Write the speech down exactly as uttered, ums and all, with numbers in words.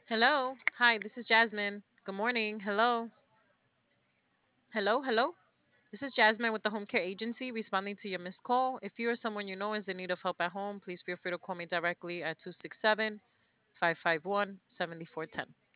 Hello. Hi, this is Jasmine. Good morning. Hello. Hello. Hello. This is Jasmine with the Home Care Agency responding to your missed call. If you or someone you know is in need of help at home, please feel free to call me directly at two six seven, five five one, seven four one zero.